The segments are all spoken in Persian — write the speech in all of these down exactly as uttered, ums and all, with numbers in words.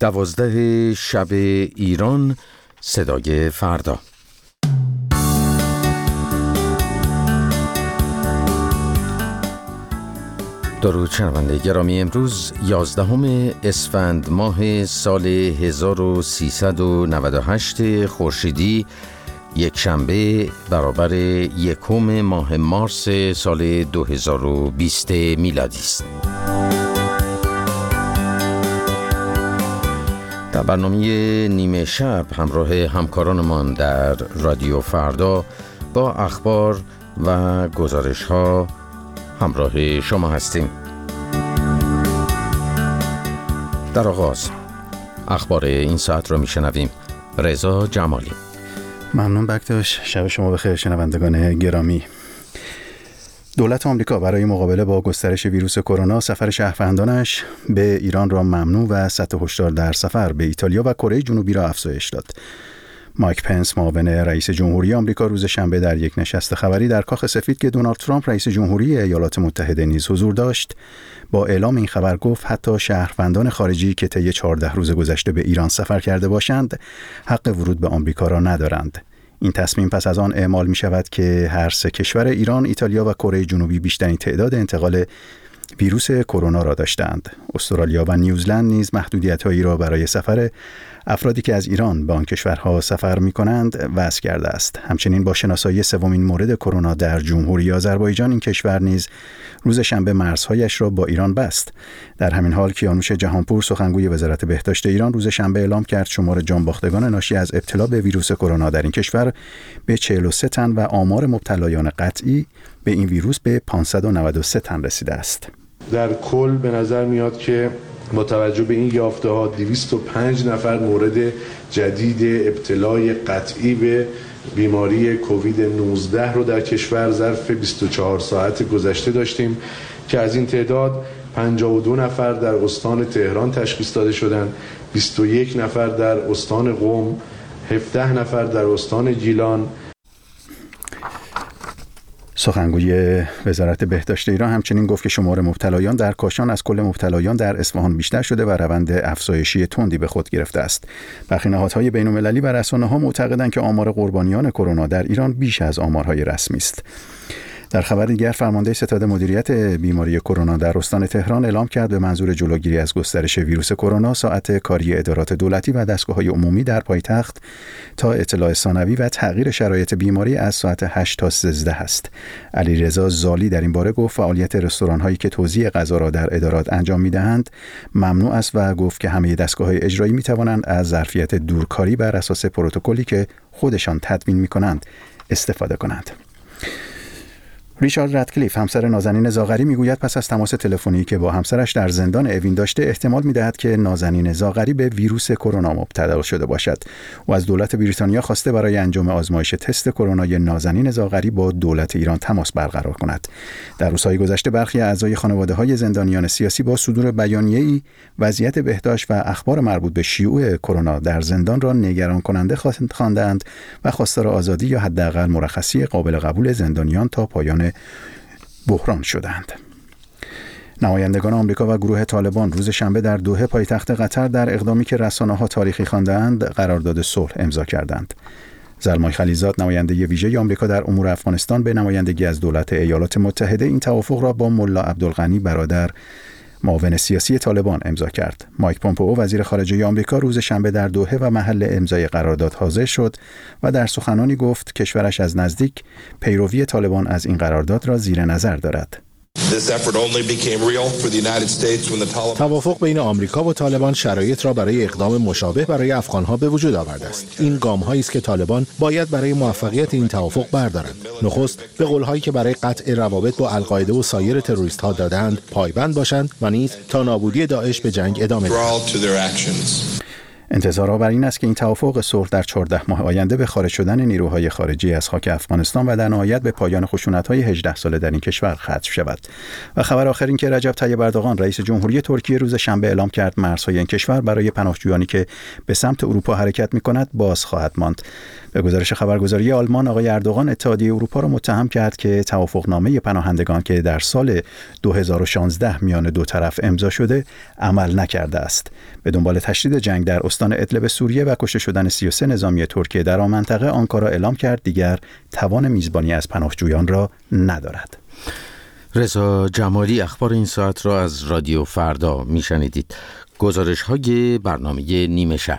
دوازده شب ایران، صدای فردا. درود شنونده گرامی، امروز یازدهم اسفند ماه سال هزار و سیصد و نود و هشت خورشیدی، یک شنبه برابر یکم ماه مارس سال دو هزار و بیست میلادی است. در برنامه نیمه شب همراه همکارانمان در رادیو فردا با اخبار و گزارش ها همراه شما هستیم. در آغاز اخبار این ساعت را میشنویم. رضا جمالی. ممنون بکتاش. شب شما بخیر شنوندگان گرامی. دولت آمریکا برای مقابله با گسترش ویروس کرونا سفر شهروندانش به ایران را ممنوع و سطح هشدار در سفر به ایتالیا و کره جنوبی را افزایش داد. مایک پنس معاون رئیس جمهوری آمریکا روز شنبه در یک نشست خبری در کاخ سفید که دونالد ترامپ رئیس جمهوری ایالات متحده نیز حضور داشت، با اعلام این خبر گفت حتی شهروندان خارجی که طی چهارده روز گذشته به ایران سفر کرده باشند، حق ورود به آمریکا را ندارند. این تصمیم پس از آن اعمال می شود که هر سه کشور ایران، ایتالیا و کره جنوبی بیشترین تعداد انتقال ویروس کرونا را داشتند. استرالیا و نیوزلند نیز محدودیت‌هایی را برای سفر افرادی که از ایران به آن کشورها سفر می‌کنند وضع کرده است. همچنین با شناسایی سومین مورد کرونا در جمهوری آذربایجان، این کشور نیز روز شنبه مرزهایش را با ایران بست. در همین حال کیانوش جهانپور، سخنگوی وزارت بهداشت ایران، روز شنبه اعلام کرد شمار جانباختگان ناشی از ابتلا به ویروس کرونا در این کشور به چهل و سه تن و آمار مبتلایان قطعی به این ویروس به پانصد و نود و سه تن رسیده است. در کل به نظر میاد که با توجه به این یافته ها دویست و پنج نفر مورد جدید ابتلای قطعی به بیماری کووید نوزده رو در کشور ظرف بیست و چهار ساعت گذشته داشتیم که از این تعداد پنجاه و دو نفر در استان تهران تشخیص داده شدند، بیست و یک نفر در استان قم، هفده نفر در استان گیلان. سخنگوی وزارت بهداشت ایران همچنین گفت که شمار مبتلایان در کاشان از کل مبتلایان در اصفهان بیشتر شده و روند افزایشی تندی به خود گرفته است. برخی نهادهای بین‌المللی و رسانه‌ها معتقدند که آمار قربانیان کرونا در ایران بیش از آمارهای رسمی است. در خبر دیگر، فرمانده ستاد مدیریت بیماری کرونا در استان تهران اعلام کرد به منظور جلوگیری از گسترش ویروس کرونا، ساعت کاری ادارات دولتی و دستگاه‌های عمومی در پایتخت تا اطلاع ثانوی و تغییر شرایط بیماری از ساعت هشت تا سیزده است. علیرضا زالی در این باره گفت فعالیت رستوران‌هایی که توزیع غذا را در ادارات انجام می‌دهند ممنوع است و گفت که همه دستگاه‌های اجرایی می‌توانند از ظرفیت دورکاری بر اساس پروتکلی که خودشان تدوین می‌کنند استفاده کنند. ریچارد رادکلیف، همسر نازنین زاغری، میگوید پس از تماس تلفنی که با همسرش در زندان اوین داشته، احتمال میدهد که نازنین زاغری به ویروس کرونا مبتلا شده باشد. او از دولت بریتانیا خواسته برای انجام آزمایش تست کرونای نازنین زاغری با دولت ایران تماس برقرار کند. در روزهای گذشته برخی اعضای خانواده‌های زندانیان سیاسی با صدور بیانیه‌ای وضعیت بهداشت و اخبار مربوط به شیوع کرونا در زندان را نگران کننده خواندند و خواستار آزادی یا حداقل مرخصی قابل قبول زندانیان تا پایان بحران شدند. نمایندگان آمریکا و گروه طالبان روز شنبه در دوحه پایتخت قطر در اقدامی که رسانه‌ها تاریخی خواندند قرارداد صلح امضا کردند. زلمای خلیزاد، نماینده ویژه آمریکا در امور افغانستان، به نمایندگی از دولت ایالات متحده این توافق را با ملا عبدالغنی برادر، معاون سیاسی طالبان، امضا کرد. مایک پومپئو، وزیر خارجه آمریکا، روز شنبه در دوحه و محل امضای قرارداد حاضر شد و در سخنانی گفت کشورش از نزدیک پیروی طالبان از این قرارداد را زیر نظر دارد. توافق بین آمریکا و طالبان شرایط را برای اقدام مشابه برای افغانها به وجود آورده است. این گام‌هایی است که طالبان باید برای موفقیت این توافق بردارند. نخست به قول‌هایی که برای قطع روابط با القاعده و سایر تروریست‌ها دادند پایبند باشند و نیز تا نابودی داعش به جنگ ادامه دهند. انتظارها بر این است که این توافق صلح در چهارده ماه آینده به خارج شدن نیروهای خارجی از خاک افغانستان و در نهایت به پایان خشونت‌های هجده ساله در این کشور ختم شود. و خبر آخر این که رجب طیب اردوغان رئیس جمهوری ترکیه روز شنبه اعلام کرد مرزهای این کشور برای پناهجویانی که به سمت اروپا حرکت می‌کند باز خواهد ماند. به گزارش خبرگزاری آلمان، آقای اردوغان اتحادیه اروپا را متهم کرد که توافقنامه پناهندگان که در سال دو هزار و شانزده میان دو طرف امضا شده عمل نکرده است. به دنبال تشدید جنگ در استان ادلب سوریه و کشته شدن سی و سه نظامی ترکیه در آن منطقه، آنکارا اعلام کرد دیگر توان میزبانی از پناهجویان را ندارد. رضا جمالی اخبار این ساعت را از رادیو فردا میشنیدید. گزارش های برنامه نیمه شب.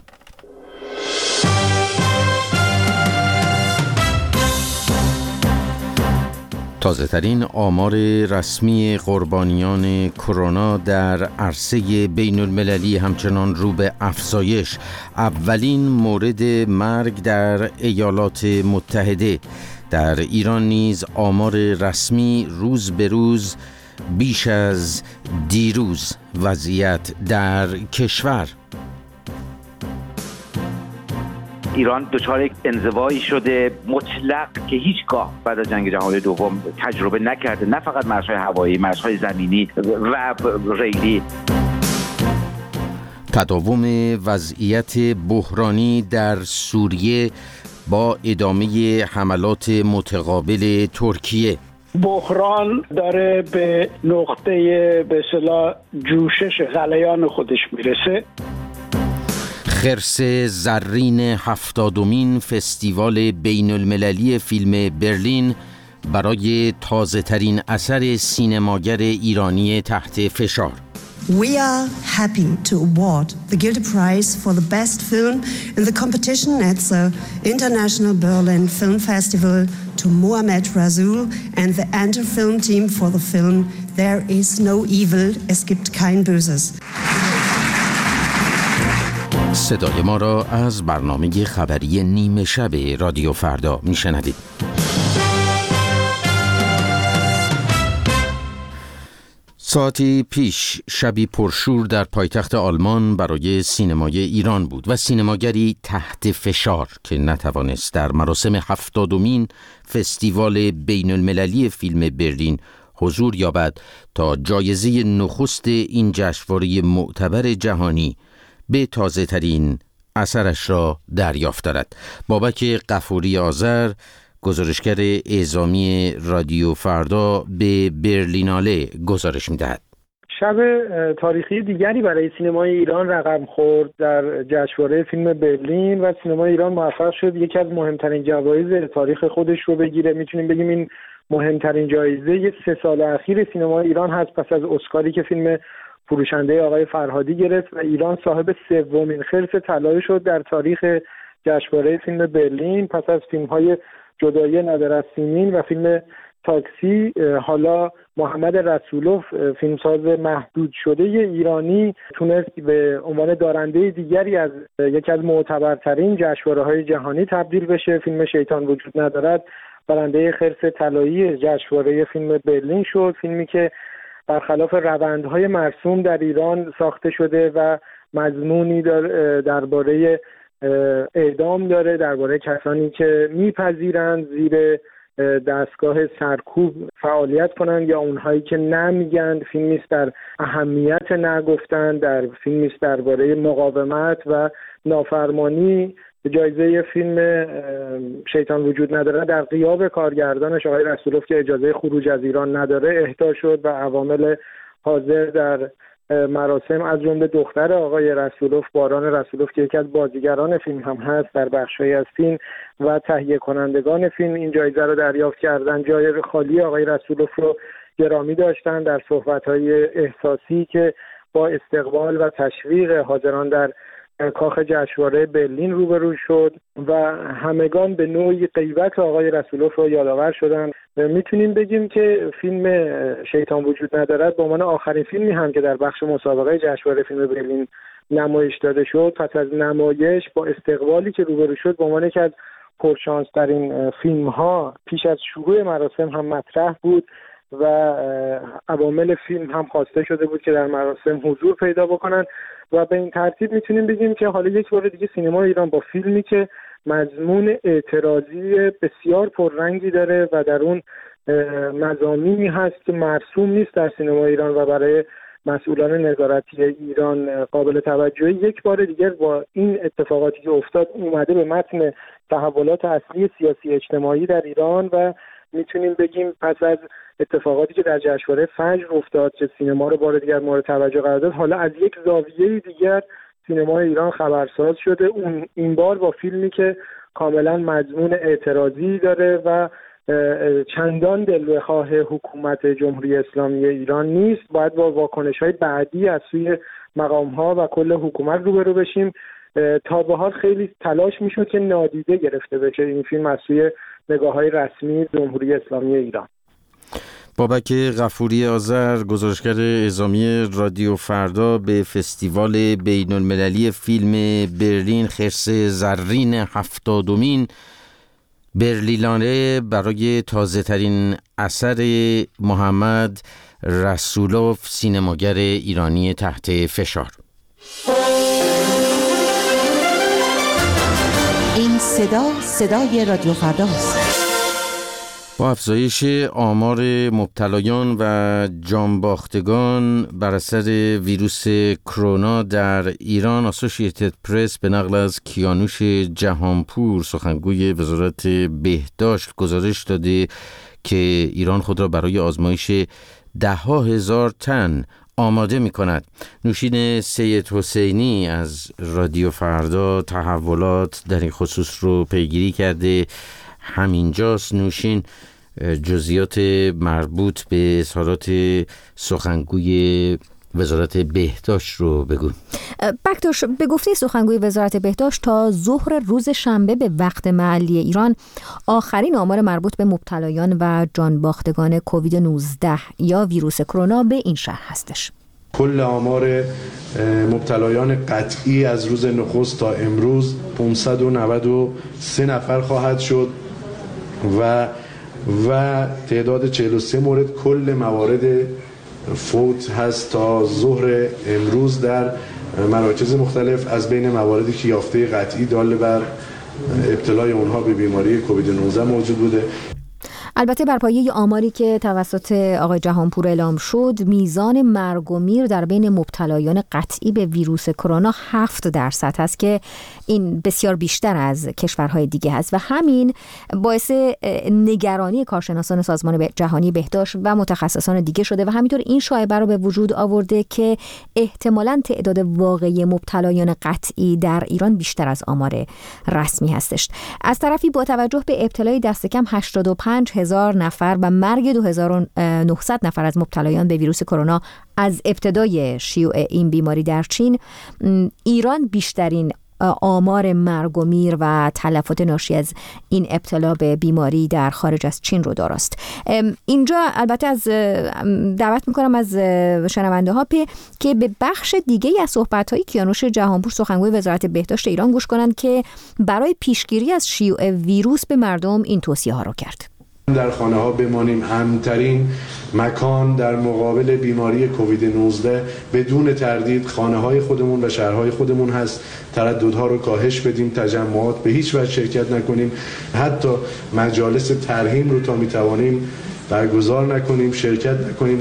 تازه ترین آمار رسمی قربانیان کرونا در عرصه بین المللی همچنان رو به افزایش. اولین مورد مرگ در ایالات متحده. در ایران نیز آمار رسمی روز به روز بیش از دیروز. وضعیت در کشور: ایران دچار یک انزوایی شده مطلق که هیچگاه بعد از جنگ جهانی دوم تجربه نکرده، نه فقط مرزهای هوایی، مرزهای زمینی و ریلی. تداوم وضعیت بحرانی در سوریه با ادامه حملات متقابل ترکیه. بحران داره به نقطه به اصطلاح جوشش غلیان خودش میرسه. خرس زرین هفتادمین فستیوال بین المللی فیلم برلین برای تازه ترین اثر سینماگر ایرانی تحت فشار. We are happy to award the Gilde Prize for the best film in the competition at the International Berlin Film Festival to Mohamed Rasool and the Enter Film team for the film There is no evil, es gibt kein Böses. صدای ما را از برنامه خبری نیمه شب رادیو فردا میشنوید. ساعتی پیش شبی پرشور در پایتخت آلمان برای سینمای ایران بود و سینماگری تحت فشار که نتوانست در مراسم هفتادمین فستیوال بین المللی فیلم برلین حضور یابد تا جایزه نخست این جشنواره معتبر جهانی به تازه ترین اثرش را دریافت دارد. بابک غفوری آذر، گزارشگر اعزامی رادیو فردا، به برلیناله گزارش می‌دهد. شب تاریخی دیگری برای سینمای ایران رقم خورد در جشنواره فیلم برلین و سینمای ایران موفق شد یکی از مهمترین جوایز تاریخ خودش رو بگیره. میتونیم بگیم این مهمترین جایزه سه سال اخیر سینمای ایران هست، پس از اسکاری که فیلم فروشنده آقای فرهادی گرفت و ایران صاحب سومین خرس طلایی شد در تاریخ جشنواره فیلم برلین. پس از فیلم‌های جدایی نادر از سیمین و فیلم تاکسی، حالا محمد رسولوف فیلمساز محدود شده ایرانی تونست به عنوان دارنده دیگری از یکی از معتبرترین جشنواره‌های جهانی تبدیل بشه. فیلم شیطان وجود ندارد برنده خرس طلایی جشنواره فیلم برلین شد، فیلمی که برخلاف روندهای مرسوم در ایران ساخته شده و مضمونی درباره اعدام داره، درباره کسانی که میپذیرند زیر دستگاه سرکوب فعالیت کنند یا اونهایی که نمیگند. فیلمی است در اهمیت نگفتن، در فیلمی است درباره مقاومت و نافرمانی. جایزه فیلم شیطان وجود نداره در غیاب کارگردانش آقای رسولوف که اجازه خروج از ایران نداره اهدا شد و عوامل حاضر در مراسم از جمله دختر آقای رسولوف، باران رسولوف که یکی از بازیگران فیلم هم هست در بخشی از فیلم و تهیه کنندگان فیلم این جایزه رو دریافت کردن. جای خالی آقای رسولوف رو گرامی داشتن در صحبت‌های احساسی که با استقبال و تشویق حاضران در کاخ جشنواره برلین روبرو شد و همگان به نوعی غیبت آقای رسولوف رو یادآور شدن. میتونیم بگیم که فیلم شیطان وجود ندارد به عنوان آخرین فیلمی هم که در بخش مسابقه جشنواره فیلم برلین نمایش داده شد، پس از نمایش با استقبالی که روبرو شد به عنوان یکی از پرشانس ترین فیلم ها پیش از شروع مراسم هم مطرح بود و عوامل فیلم هم خواسته شده بود که در مراسم حضور پیدا بکنن و به این ترتیب میتونیم بگیم که حالا یک بار دیگه سینما ایران با فیلمی که مضمون اعتراضی بسیار پررنگی داره و در اون مضامینی هست که مرسوم نیست در سینما ایران و برای مسئولان نظارتی ایران قابل توجهی، یک بار دیگر با این اتفاقاتی که افتاد اومده به متن تحولات اصلی سیاسی اجتماعی در ایران و میتونیم بگیم پس از اتفاقاتی که در جشنواره فجر افتاد که سینما رو بار دیگر مورد توجه قرار داد، حالا از یک زاویه دیگر سینما ایران خبرساز شده، اون این بار با فیلمی که کاملا مضمون اعتراضی داره و چندان دلبخواه حکومت جمهوری اسلامی ایران نیست. باید با واکنش‌های بعدی از سوی مقام‌ها و کل حکومت روبرو بشیم. تا به حال خیلی تلاش میشد که نادیده گرفته بشه این فیلم از سوی نگاه‌های رسمی جمهوری اسلامی ایران. بابک غفوری آذر، گزارشگر اعزامی رادیو فردا، به فستیوال بین المللی فیلم برلین خرس زرین هفتادمین برلیناله برای تازه ترین اثر محمد رسولوف، سینماگر ایرانی تحت فشار. این صدا صدای رادیو فرداست. با افزایش آمار مبتلایان و جانباختگان بر اثر ویروس کرونا در ایران، اسوسییتد پرس به نقل از کیانوش جهانپور، سخنگوی وزارت بهداشت، گزارش داده که ایران خود را برای آزمایش ده ها هزار تن آماده می کند. نوشین سید حسینی از رادیو فردا تحولات در این خصوص رو پیگیری کرده. همینجاست نوشین، جزئیات مربوط به اظهارات سخنگوی وزارت بهداشت رو بگو. بکتاش، به گفته سخنگوی وزارت بهداشت تا ظهر روز شنبه به وقت محلی ایران آخرین آمار مربوط به مبتلایان و جانباختگان کووید نوزده یا ویروس کرونا به این شهر هستش. کل آمار مبتلایان قطعی از روز نخست تا امروز پانصد و نود و سه نفر خواهد شد و و تعداد چهل و سه مورد. کل موارد فوت هست تا ظهر امروز در مراکز مختلف از بین مواردی که یافته قطعی دال بر ابتلای اونها به بیماری کووید نوزده موجود بوده. البته بر پایه آماری که توسط آقای جهانپور اعلام شد، میزان مرگ و میر در بین مبتلایان قطعی به ویروس کرونا هفت درصد هست که این بسیار بیشتر از کشورهای دیگه هست و همین باعث نگرانی کارشناسان سازمان جهانی بهداشت و متخصصان دیگه شده و همینطور این شایعه رو به وجود آورده که احتمالاً تعداد واقعی مبتلایان قطعی در ایران بیشتر از آمار رسمی هستش. از طرفی با توجه به ابتلای دست کم هشتاد و پنج هزار نفر و مرگ دو هزار و نهصد نفر از مبتلایان به ویروس کرونا از ابتدای شیوع این بیماری در چین، ایران بیشترین آمار مرگ و میر و تلفات ناشی از این ابتلا به بیماری در خارج از چین رو داراست. اینجا البته از دعوت میکنم از شنونده ها که به بخش دیگه از صحبت های کیانوش جهانپور، سخنگوی وزارت بهداشت ایران، گوش کنند که برای پیشگیری از شیوع ویروس به مردم این توصیه ها رو کرد. در خانه ها بمانیم، امن‌ترین مکان در مقابل بیماری کووید نوزده بدون تردید خانه های خودمون و شهرهای خودمون هست. ترددها رو کاهش بدیم، تجمعات به هیچ وجه شرکت نکنیم، حتی مجالس ترحیم رو تا میتوانیم برگزار نکنیم، شرکت نکنیم.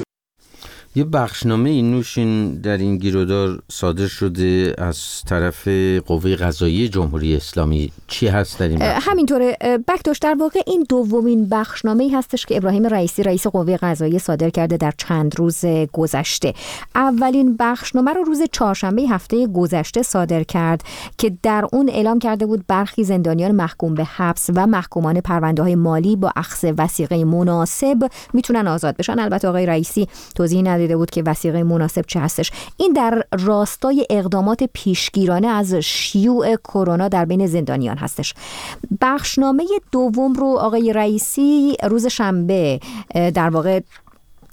یه بخشنامه این نوشین در این گیرودار صادر شده از طرف قوه قضاییه جمهوری اسلامی. چی هست در این بخش؟ همینطوره بکتاش، در واقع این دومین بخشنامه‌ای هستش که ابراهیم رئیسی رئیس قوه قضاییه صادر کرده در چند روز گذشته. اولین بخشنامه رو روز چهارشنبه هفته گذشته صادر کرد که در اون اعلام کرده بود برخی زندانیان محکوم به حبس و محکومان پرونده‌های مالی با اخذ وثیقه مناسب میتونن آزاد بشن. البته آقای رئیسی توضیح نداده بود که وثیقه مناسب چه هستش. این در راستای اقدامات پیشگیرانه از شیوع کرونا در بین زندانیان هستش. بخشنامه دوم رو آقای رئیسی روز شنبه در واقع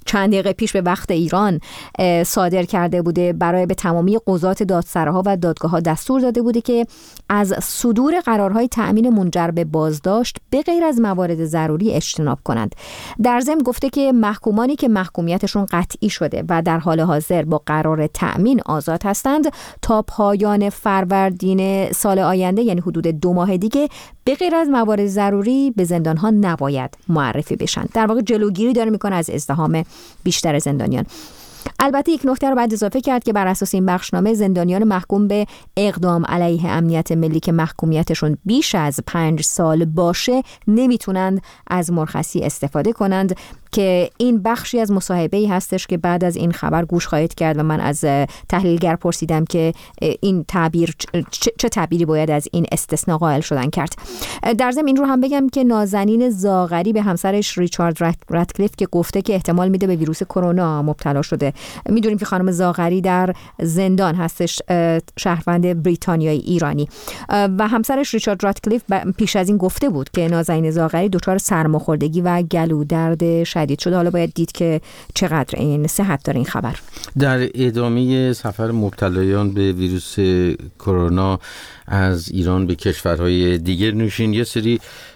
چند دقیقه پیش به وقت ایران صادر کرده بوده، برای به تمامی قضات دادسراها و دادگاه‌ها دستور داده بوده که از صدور قرارهای تأمین منجر به بازداشت به غیر از موارد ضروری اجتناب کنند. در ضمن گفته که محکومانی که محکومیتشون قطعی شده و در حال حاضر با قرار تأمین آزاد هستند تا پایان فروردین سال آینده، یعنی حدود دو ماه دیگه، به غیر از موارد ضروری به زندان‌ها نباید معرفی بشن. در واقع جلوگیری داره میکنه از ازدحام بیشتر زندانیان. البته یک نکته رو باید اضافه کرد که بر اساس این بخشنامه زندانیان محکوم به اقدام علیه امنیت ملی که محکومیتشون بیش از پنج سال باشه نمیتونند از مرخصی استفاده کنند، که این بخشی از مصاحبه‌ای هستش که بعد از این خبر گوش خواهید کرد و من از تحلیلگر پرسیدم که این تعبیر چه تعبیری باید از این استثناء قائل شدن کرد. در ضمن این رو هم بگم که نازنین زاغری به همسرش ریچارد راتکلیف که گفته که احتمال میده به ویروس کرونا مبتلا شده. میدونیم که خانم زاغری در زندان هستش، شهروند بریتانیایی ایرانی، و همسرش ریچارد راتکلیف پیش از این گفته بود که نازنین زاغری دچار سرماخوردگی و گلو درد شدید شده. حالا باید دید که چقدر این صحت داره این خبر. در ادامه سفر مبتلایان به ویروس کرونا از ایران به کشورهای دیگر، نوشین یه سری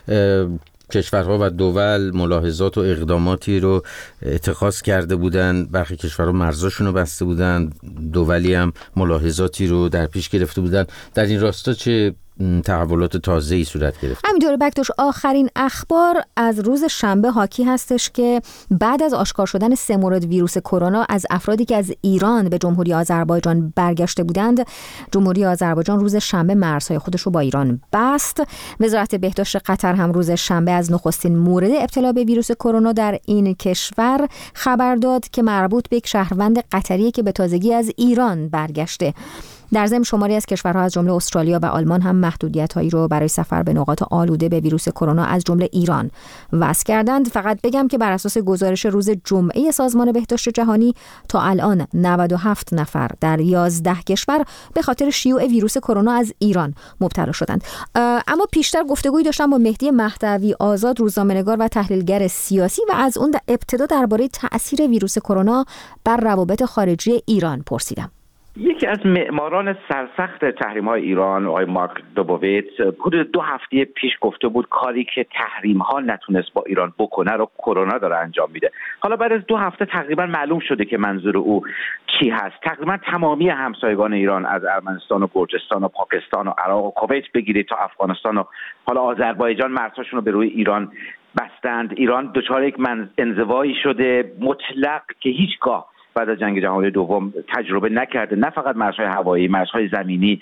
کشورها و دول ملاحظات و اقداماتی رو اتخاذ کرده بودن. برخی کشورها مرزاشون رو بسته بودن، دولی هم ملاحظاتی رو در پیش گرفته بودن. در این راستا چه تحولات تازه‌ای صورت گرفت؟ همینطور بکتوش، آخرین اخبار از روز شنبه حاکی هستش که بعد از آشکار شدن سه مورد ویروس کرونا از افرادی که از ایران به جمهوری آذربایجان برگشته بودند، جمهوری آذربایجان روز شنبه مرزهای خودش رو با ایران بست. وزارت بهداشت قطر هم روز شنبه از نخستین مورد ابتلا به ویروس کرونا در این کشور خبر داد که مربوط به یک شهروند قطری که به تازگی از ایران برگشته. در ضمن شماری از کشورها از جمله استرالیا و آلمان هم محدودیت‌هایی رو برای سفر به نقاط آلوده به ویروس کرونا از جمله ایران وضع کردند. فقط بگم که بر اساس گزارش روز جمعه سازمان بهداشت جهانی تا الان نود و هفت نفر در یازده کشور به خاطر شیوع ویروس کرونا از ایران مبتلا شدند. اما پیشتر گفتگویی داشتم با مهدی مهدوی آزاد، روزنامه‌نگار و تحلیلگر سیاسی، و از اون ابتدا درباره تأثیر ویروس کرونا بر روابط خارجی ایران پرسیدم. یکی از معماران سرسخت تحریم‌های ایران، آقای مارک دوبویت، حدود دو هفته پیش گفته بود کاری که تحریم‌ها نتونست با ایران بکنه رو کرونا داره انجام میده. حالا بعد از دو هفته تقریبا معلوم شده که منظور او چی هست. تقریبا تمامی همسایگان ایران از ارمنستان و گرجستان و پاکستان و عراق و کویت بگیرید تا افغانستان و حالا آذربایجان مرزهاشون رو به روی ایران بستند. ایران دچار یک انزوایی شده مطلق که هیچگاه بعد از جنگ جهانی دوم تجربه نکرده، نه فقط مرزهای هوایی، مرزهای زمینی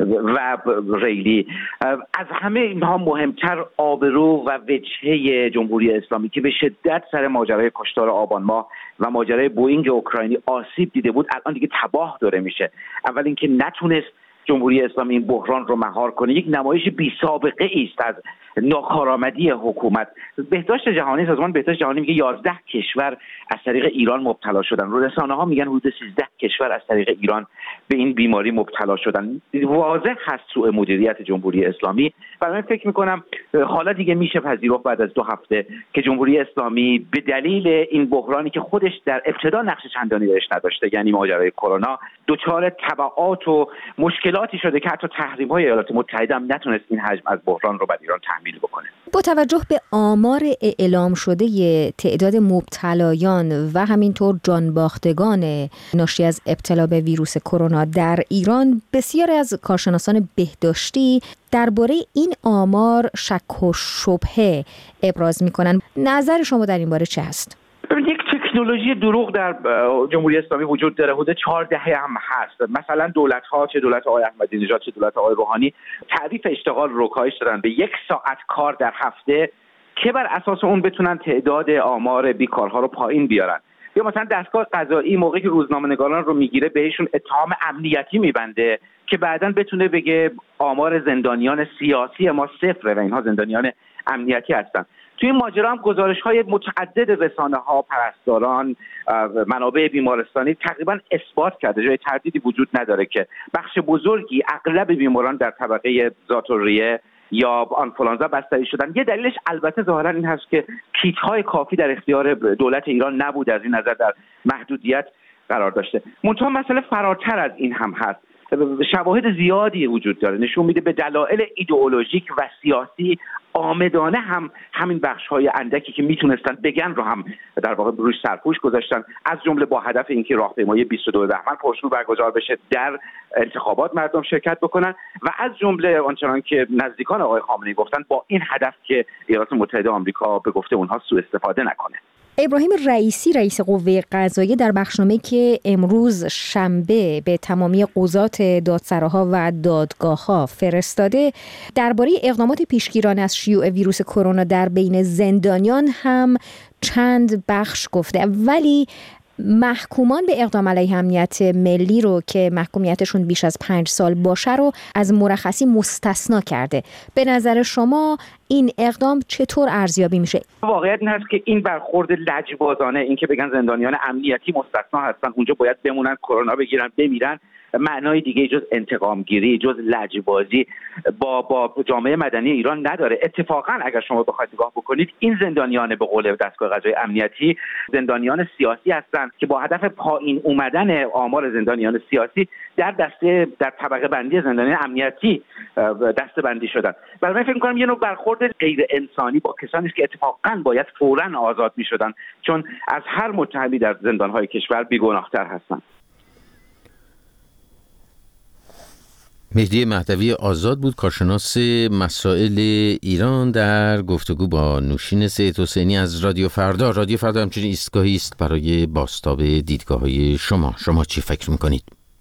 و ریلی. از همه اینها مهمتر آبرو و وجهه جمهوری اسلامی که به شدت سر ماجرای کشتار آبان ماه و ماجرای بوئینگ اوکراینی آسیب دیده بود، الان دیگه تباه داره میشه. اول اینکه نتونست جمهوری اسلامی این بحران رو مهار کنه، یک نمایش بی سابقه است از ناکارآمدی حکومت. بهداشت جهانی، سازمان بهداشت جهانی میگه یازده کشور از طریق ایران مبتلا شدن. رسانه‌ها میگن حدود سیزده کشور از طریق ایران به این بیماری مبتلا شدن. واضح هست سوء مدیریت جمهوری اسلامی. برای من فکر میکنم حالا دیگه میشه پذیرفت بعد از دو هفته که جمهوری اسلامی به دلیل این بحرانی که خودش در ابتدا نقش چندانی درش نداشته، یعنی ماجرای کرونا، دچار تبعات و مشکلاتی شده که حتی تحریم‌های ایالات متحده هم نتونست این حجم از بحران رو بر ایران تحمیل بکنه. با توجه به آمار اعلام شده تعداد مبتلایان و همینطور جانباختگان ناشی از ابتلا به ویروس کرونا در ایران، بسیاری از کارشناسان بهداشتی درباره این آمار شک و شبهه ابراز می‌کنند. نظر شما در این باره چه است؟ یک تکنولوژی دروغ در جمهوری اسلامی وجود داره، حدود چهار دهه هم هست. مثلا دولت‌ها، چه دولت آقای احمدی نژاد چه دولت آقای روحانی، تعریف اشتغال رو کاهش دادن به یک ساعت کار در هفته که بر اساس اون بتونن تعداد آمار بیکارها رو پایین بیارن. یا مثلا دستگاه قضایی موقعی که روزنامه‌نگاران رو میگیره بهشون اتهام امنیتی میبنده که بعداً بتونه بگه آمار زندانیان سیاسی ما صفره و اینها زندانیان امنیتی هستن. توی این ماجرا هم گزارش‌های متعدد رسانه‌ها، پرستاران، منابع بیمارستانی تقریباً اثبات کرده، جای تردیدی وجود نداره که بخش بزرگی، اغلب بیماران در طبقه ذات‌الریه یا آنفولانزا بستری شدن. یه دلیلش البته ظاهرا این هست که کیت‌های کافی در اختیار دولت ایران نبود، از این نظر در محدودیت قرار داشته. منتها مسئله فراتر از این هم هست. شواهد زیادی وجود داره نشون میده به دلایل ایدئولوژیک و سیاسی آمدانه هم همین بخش‌های اندکی که میتونستن بگن رو هم در واقع روش سرپوش گذاشتن، از جمله با هدف اینکه راهپیمایی بیست و دو بهمن پرشور برگزار بشه، در انتخابات مردم شرکت بکنن و از جمله آنچنان که نزدیکان آقای خامنه‌ای گفتن با این هدف که ایالات متحده آمریکا به گفته اونها سوء استفاده نکنه. ابراهیم رئیسی رئیس قوه قضاییه در بخشنامه‌ای که امروز شنبه به تمامی قضات دادسراها و دادگاه‌ها فرستاده درباره اقدامات پیشگیرانه از شیوع ویروس کرونا در بین زندانیان هم چند بخش گفته، ولی محکومان به اقدام علیه امنیت ملی رو که محکومیتشون بیش از پنج سال باشه رو از مرخصی مستثنا کرده. به نظر شما این اقدام چطور ارزیابی میشه؟ واقعیت این هست که این برخورد لجبازانه، این که بگن زندانیان امنیتی مستثنا هستن اونجا باید بمونن کرونا بگیرن بمیرن، معنای دیگه جز انتقام گیری، جز لجبازی با با جامعه مدنی ایران نداره. اتفاقا اگر شما بخواید نگاه بکنید این زندانیان به قول دستگاه قضایی امنیتی زندانیان سیاسی هستند که با هدف پایین اومدن آمار زندانیان سیاسی در دسته در طبقه بندی زندانیان امنیتی دسته بندی شدن. برای من فکر می‌کنم یه نوع برخورد غیر انسانی با کسانی است که اتفاقا باید فوراً آزاد می‌شدن، چون از هر متهمی در زندان‌های کشور بی‌گناه‌تر هستند. مهدی مهدوی آزاد بود، کارشناس مسائل ایران، در گفتگو با نوشین سید حسینی از رادیو فردا. رادیو فردا همچنین ایستگاهی است برای بازتاب دیدگاه‌های شما. شما چی فکر می‌کنید؟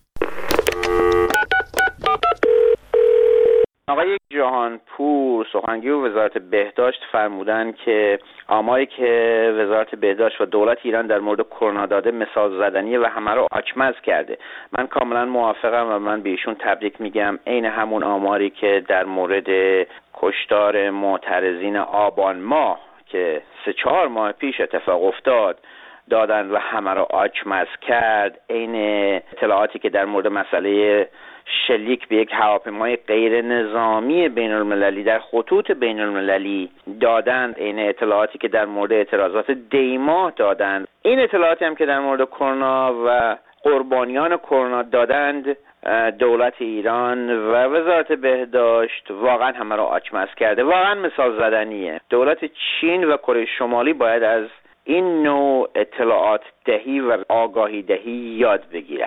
آقای جهانپور سخنگوی وزارت بهداشت فرمودن که آماری که وزارت بهداشت و دولت ایران در مورد کرونا داده مثال زدنیه و همه رو آچمز کرده. من کاملا موافقم و من به ایشون تبریک میگم. عین همون آماری که در مورد کشتار معترضین آبان ماه که سه چهار ماه پیش اتفاق افتاد دادن و همه رو آچمز کرد، عین اطلاعاتی که در مورد مسئله شلیک به یک هواپیمای غیر نظامی بین المللی در خطوط بین المللی دادند، این اطلاعاتی که در مورد اعتراضات دیما دادند، این اطلاعاتی هم که در مورد کرونا و قربانیان کرونا دادند، دولت ایران و وزارت بهداشت واقعا همه را آچمز کرده. واقعا مثال زدنیه. دولت چین و کره شمالی باید از این نوع اطلاعات دهی و آگاهی دهی یاد بگیرن.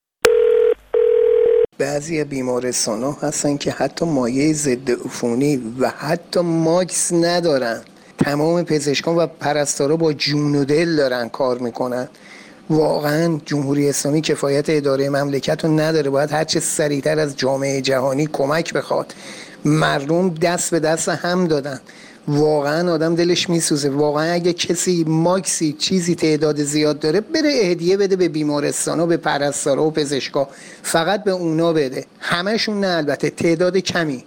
بعضی بیمارستان ها هستن که حتی مایع ضد عفونی و حتی ماکس ندارن. تمام پزشکان و پرستارا با جون و دل دارن کار میکنن. واقعا جمهوری اسلامی کفایت اداره مملکت رو نداره. باید هرچه سریعتر از جامعه جهانی کمک بخواد. مردم دست به دست هم دادن. واقعا آدم دلش میسوزه. واقعا اگه کسی ماکسی چیزی تعداد زیاد داره بره اهدیه بده به بیمارستانا، به پرستارا و پزشکا، فقط به اونا بده، همشون نه البته، تعداد کمی.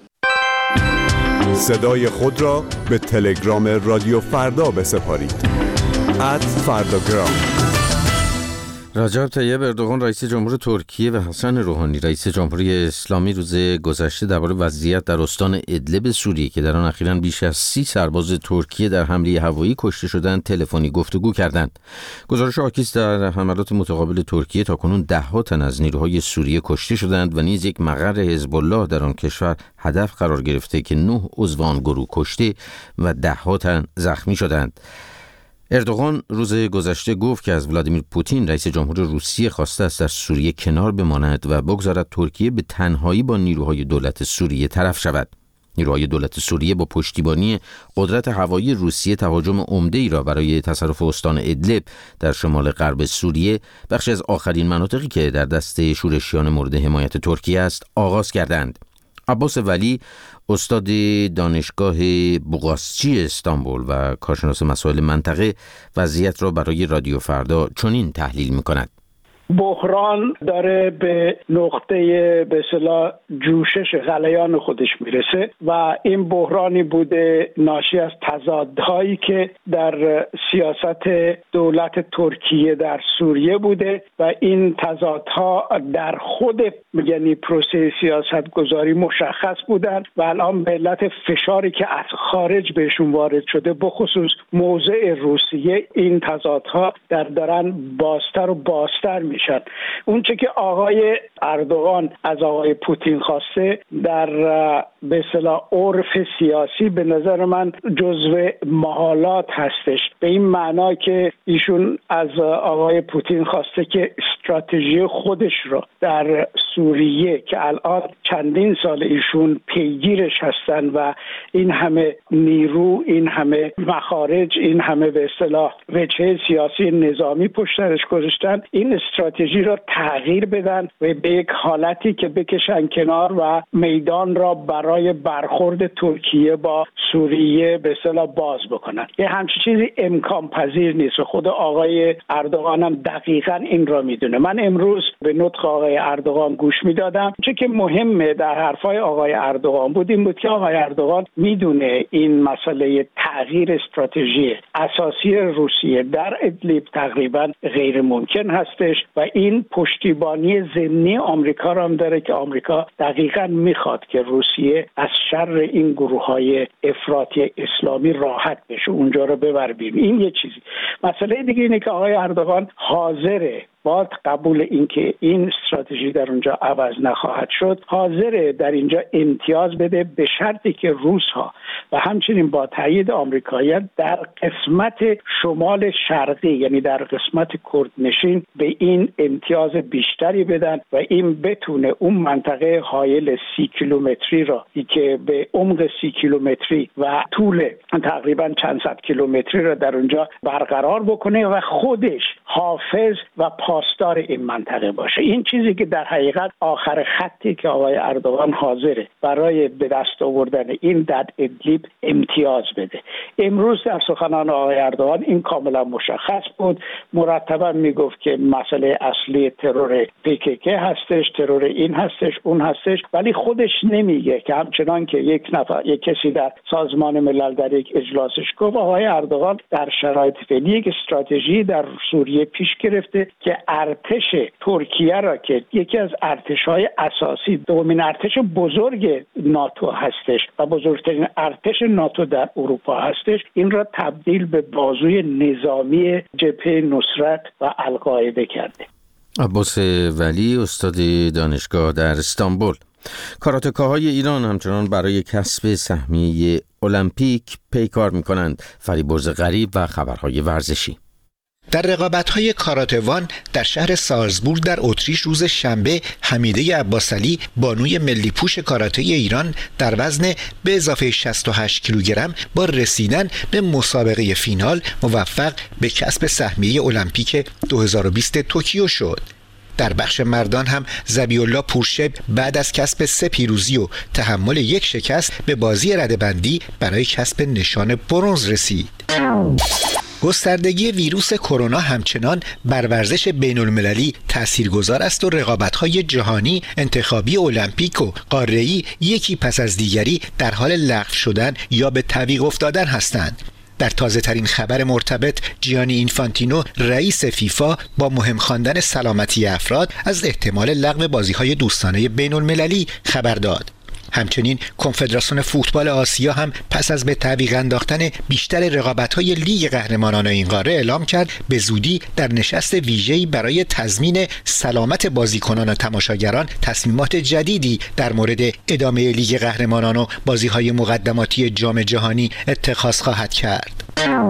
صدای خود را به تلگرام رادیو فردا بسپارید. ات فرداگرام. رجب طیب اردوغان رئیس جمهور ترکیه و حسن روحانی رئیس جمهوری اسلامی روز گذشته درباره وضعیت در استان ادلب سوریه که در آن اخیراً بیش از سی سرباز ترکیه در حمله هوایی کشته شدند تلفنی گفتگو کردند. گزارش حاکیست در حملات متقابل ترکیه تاکنون ده‌ها تن از نیروهای سوریه کشته شدند و نیز یک مقر حزب الله در آن کشور هدف قرار گرفته که نه عضو آن گروه کشته و ده‌ها تن زخمی شدند. اردوغان روز گذشته گفت که از ولادیمیر پوتین رئیس جمهور روسیه خواسته است در سوریه کنار بماند و بگذارد ترکیه به تنهایی با نیروهای دولت سوریه طرف شود. نیروهای دولت سوریه با پشتیبانی قدرت هوایی روسیه تهاجم عمده‌ای را برای تصرف استان ادلب در شمال غرب سوریه، بخشی از آخرین مناطقی که در دست شورشیان مورد حمایت ترکیه است، آغاز کردند. عباس ولی استاد دانشگاه بوغازچی استانبول و کارشناس مسائل منطقه وضعیت را برای رادیو فردا چنین تحلیل می‌کند. بحران داره به نقطه به اصطلاح جوشش غلیان خودش میرسه و این بحرانی بوده ناشی از تضادهایی که در سیاست دولت ترکیه در سوریه بوده و این تضادها در خود یعنی پروسه سیاست گذاری مشخص بودن و الان به علت فشاری که از خارج بهشون وارد شده بخصوص موضع روسیه این تضادها در دارن بازتر و بازتر میشن. اون چه که آقای اردوغان از آقای پوتین خواسته در به اصطلاح عرف سیاسی به نظر من جزو محالات هستش، به این معنا که ایشون از آقای پوتین خواسته که استراتژی خودش رو در سوریه که الان چندین سال ایشون پیگیرش هستن و این همه نیرو، این همه مخارج، این همه به اصطلاح وجهه سیاسی نظامی پشتش گذاشتن، این استراتژی را تغییر بدن و به یک حالتی که بکشن کنار و میدان را برای برخورد ترکیه با سوریه به اصطلاح باز بکنن. یه همچین چیزی امکان پذیر نیست و خود آقای اردوغان هم دقیقاً این را میدونه. من امروز به نطق آقای اردوغان گوش میدادم، چه که مهمه در حرفای آقای اردوغان بود این بود که آقای اردوغان میدونه این مسئله تغییر استراتژی اساسی روسیه در ادلیب تقریبا غیر ممکن هستش و این پشتیبانی ضمنی آمریکا را هم داره که آمریکا دقیقاً میخواد که روسیه از شر این گروه‌های افراطی اسلامی راحت بشه، اونجا رو ببر بیرون. این یه چیزی. مسئله دیگه اینه که آقای اردوغان حاضره با قبول اینکه این استراتژی در اونجا عوض نخواهد شد، حاضره در اینجا امتیاز بده به شرطی که روس‌ها و همچنین با تایید آمریکایی‌ها در قسمت شمال شرقی یعنی در قسمت کردنشین به این امتیاز بیشتری بدن و این بتونه اون منطقه حایل سی کیلومتری را که به عمق سی کیلومتری و طول تقریبا چند صد کیلومتری را در اونجا برقرار بکنه و خودش حافظ و پاسدار این منطقه باشه. این چیزی که در حقیقت آخر خطی که آقای اردوغان حاضره برای به دست آوردن این در ادلیب امتیاز بده. امروز در سخنان آقای اردوغان این کاملا مشخص بود، مرتبا میگفت که مسئله اصلی ترور پی کی کی هستش، ترور این هستش، اون هستش، ولی خودش نمیگه که همچنان که یک نفر یک کسی در سازمان ملل در یک اجلاسش گفت آقای اردوغان در شرایط فعلی یک استراتژی در سوریه پیش گرفته که ارتش ترکیه را که یکی از ارتش‌های اساسی، دومین ارتش بزرگ ناتو هستش و بزرگترین ارتش ناتو در اروپا هستش، این را تبدیل به بازوی نظامی جبهه نصرت و القاعده کرده. عباس ولی، استاد دانشگاه در استانبول. کاراتکاهای ایران همچنان برای کسب سهمیه المپیک پیکار می‌کنند. فریبرز غریب و خبرهای ورزشی. در رقابت‌های کاراتوان در شهر سالزبورگ در اتریش روز شنبه حمیده عباسعلی بانوی ملی پوش کاراته ایران در وزن به اضافه شصت و هشت کیلوگرم با رسیدن به مسابقه فینال موفق به کسب سهمیه المپیک دو هزار و بیست توکیو شد. در بخش مردان هم ذبیح‌الله پورشب بعد از کسب سه پیروزی و تحمل یک شکست به بازی رده‌بندی برای کسب نشان برنز رسید. گستردگی ویروس کرونا همچنان بر ورزش بین المللی تاثیرگذار است و رقابت‌های جهانی، انتخابی، المپیک و قاره‌ای یکی پس از دیگری در حال لغو شدن یا به تعویق افتادن هستند. در تازه ترین خبر مرتبط، جیانی اینفانتینو رئیس فیفا با مهم خواندن سلامتی افراد از احتمال لغو بازی‌های دوستانه بین المللی خبر داد. همچنین کنفدراسیون فوتبال آسیا هم پس از به تعویق انداختن بیشتر رقابت‌های لیگ قهرمانان این قاره اعلام کرد به زودی در نشست ویژه‌ای برای تضمین سلامت بازیکنان و تماشاگران تصمیمات جدیدی در مورد ادامه لیگ قهرمانان و بازی‌های مقدماتی جام جهانی اتخاذ خواهد کرد.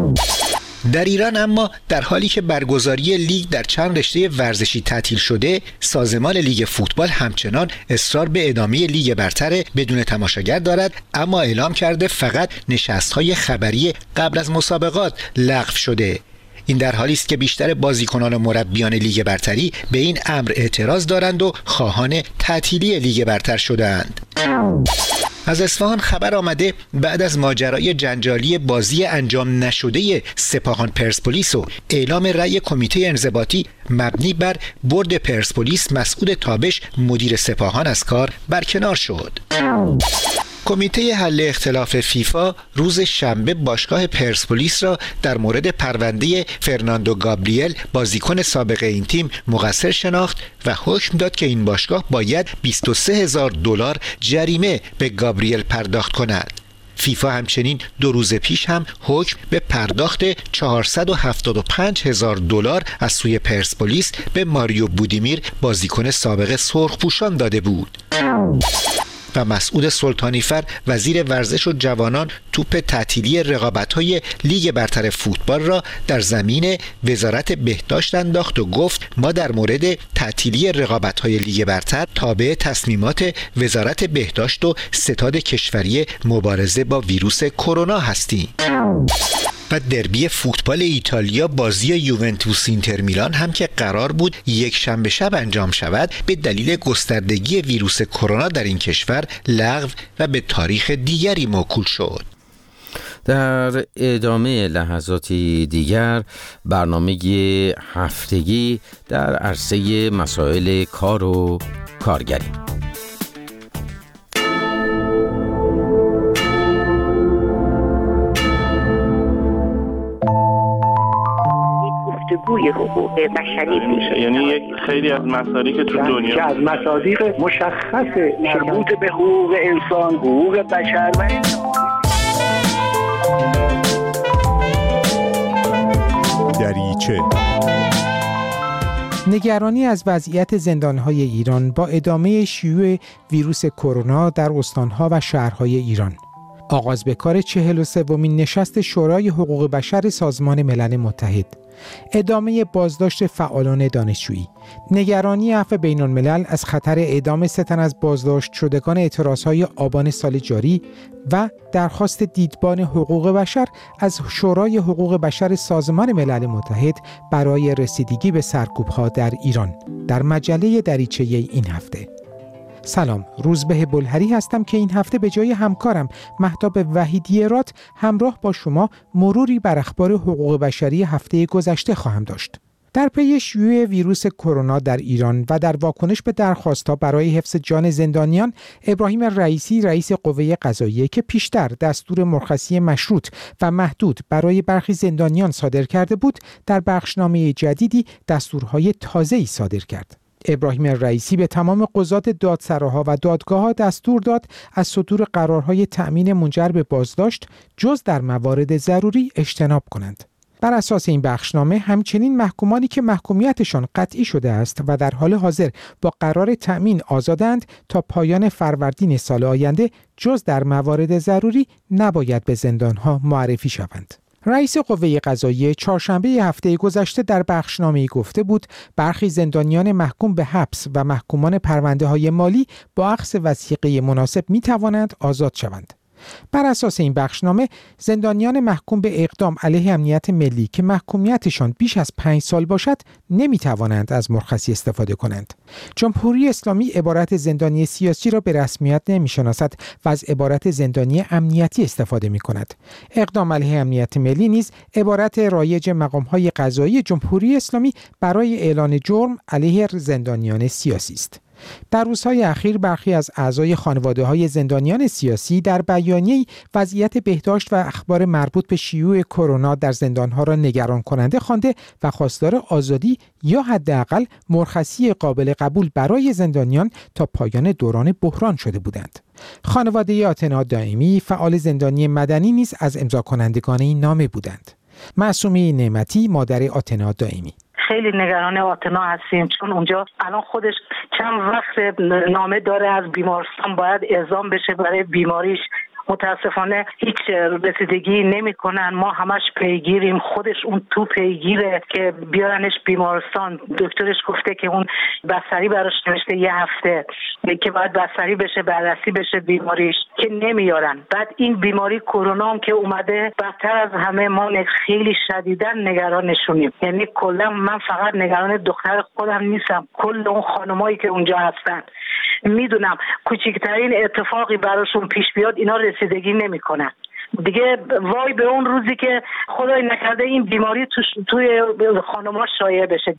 در ایران اما در حالی که برگزاری لیگ در چند رشته ورزشی تعطیل شده، سازمان لیگ فوتبال همچنان اصرار به ادامه لیگ برتر بدون تماشاگر دارد، اما اعلام کرده فقط نشست‌های خبری قبل از مسابقات لغو شده. این در حالی است که بیشتر بازیکنان و مربیان لیگ برتری به این امر اعتراض دارند و خواهان تعطیلی لیگ برتر شده‌اند. از اصفهان خبر آمده بعد از ماجرای جنجالی بازی انجام نشده سپاهان پرسپولیس و اعلام رأی کمیته انضباطی مبنی بر برد پرسپولیس، مسعود تابش مدیر سپاهان از کار برکنار شد. کمیته حل اختلاف فیفا روز شنبه باشگاه پرسپولیس را در مورد پرونده فرناندو گابریل بازیکن سابق این تیم مقصر شناخت و حکم داد که این باشگاه باید بیست و سه هزار دلار جریمه به گابریل پرداخت کند. فیفا همچنین دو روز پیش هم حکم به پرداخت چهارصد و هفتاد و پنج هزار دلار از سوی پرسپولیس به ماریو بودیمیر بازیکن سابق سرخپوشان داده بود. و مسعود سلطانیفر وزیر ورزش و جوانان توپ تعطیلی رقابت‌های لیگ برتر فوتبال را در زمین وزارت بهداشت انداخت و گفت ما در مورد تعطیلی رقابت‌های لیگ برتر تابع تصمیمات وزارت بهداشت و ستاد کشوری مبارزه با ویروس کرونا هستیم. و دربی فوتبال ایتالیا بازی یوونتوس اینتر میلان هم که قرار بود یک شنبه شب انجام شود به دلیل گستردگی ویروس کرونا در این کشور لغو و به تاریخ دیگری موکول شد. در ادامه لحظاتی دیگر برنامه هفتگی در عرصه مسائل کار و کارگری. گفتگوی حقوق بشری میشه، یعنی یک خیلی از مصادیق تو دنیا که از مصادیق مشخص مربوط به حقوق انسان، حقوق بشر و دریچه. نگرانی از وضعیت زندان‌های ایران با ادامه شیوع ویروس کرونا در استان‌ها و شهرهای ایران. آغاز به کار چهل و سومین نشست شورای حقوق بشر سازمان ملل متحد. ادامه بازداشت فعالان دانشجویی. نگرانی عفو بین الملل از خطر اعدام سه تن از بازداشت شدگان اعتراضهای آبان سال جاری و درخواست دیدبان حقوق بشر از شورای حقوق بشر سازمان ملل متحد برای رسیدگی به سرکوب‌ها در ایران در مجله دریچه این هفته. سلام، روزبه بلهری هستم که این هفته به جای همکارم مهتاب وحیدی‌راد همراه با شما مروری بر اخبار حقوق بشری هفته گذشته خواهم داشت. در پی شیوع ویروس کرونا در ایران و در واکنش به درخواست‌ها برای حفظ جان زندانیان، ابراهیم رئیسی رئیس قوه قضاییه که پیشتر دستور مرخصی مشروط و محدود برای برخی زندانیان صادر کرده بود، در بخشنامه جدیدی دستورهای تازه‌ای صادر کرد. ابراهیم رئیسی به تمام قضات دادسراها و دادگاه‌ها دستور داد از صدور قرارهای تأمین منجر به بازداشت جز در موارد ضروری اجتناب کنند. بر اساس این بخشنامه همچنین محکومانی که محکومیتشان قطعی شده است و در حال حاضر با قرار تأمین آزادند تا پایان فروردین سال آینده جز در موارد ضروری نباید به زندان‌ها معرفی شوند. رئیس قوه قضاییه چهارشنبه هفته گذشته در بخشنامه‌ای گفته بود برخی زندانیان محکوم به حبس و محکومان پرونده‌های مالی با اخذ وثیقه مناسب می‌توانند آزاد شوند. بر اساس این بخشنامه زندانیان محکوم به اقدام علیه امنیت ملی که محکومیتشان بیش از پنج سال باشد نمی‌توانند از مرخصی استفاده کنند. جمهوری اسلامی عبارت زندانی سیاسی را به رسمیت نمی‌شناسد و از عبارت زندانی امنیتی استفاده می‌کند. اقدام علیه امنیت ملی نیز عبارت رایج مقام‌های قضایی جمهوری اسلامی برای اعلان جرم علیه زندانیان سیاسی است. در روزهای اخیر برخی از اعضای خانواده‌های زندانیان سیاسی در بیانیه‌ای وضعیت بهداشت و اخبار مربوط به شیوع کرونا در زندان‌ها را نگران کننده خوانده و خواستار آزادی یا حداقل مرخصی قابل قبول برای زندانیان تا پایان دوران بحران شده بودند. خانواده آتنا دائمی فعال زندانی مدنی نیز از امضا کنندگان این نامه بودند. معصومه نعمتی مادر آتنا دائمی: خیلی نگران آتنا هستیم چون اونجا الان خودش چند وقت نامه داره از بیمارستان باید اعزام بشه برای بیماریش. متاسفانه هیچ رسیدگی نمیکنن. ما همش پیگیریم، خودش اون تو پیگیره که بیارنش بیمارستان. دکترش گفته که اون بستری براش نوشته یه هفته که باید بستری بشه، بررسی بشه بیماریش، که نمیارن. بعد این بیماری کرونا هم که اومده بدتر از همه، ما خیلی شدیداً نگرانشونیم. یعنی کلا من فقط نگران دختر خودم نیستم، کل اون خانمایی که اونجا هستن. میدونم کوچکترین اتفاقی براشون پیش بیاد اینا رسیدگی نمیکنن. دیگه وای به اون روزی که خدای نکرده این بیماری تو توی خانم‌ها شایع بشه.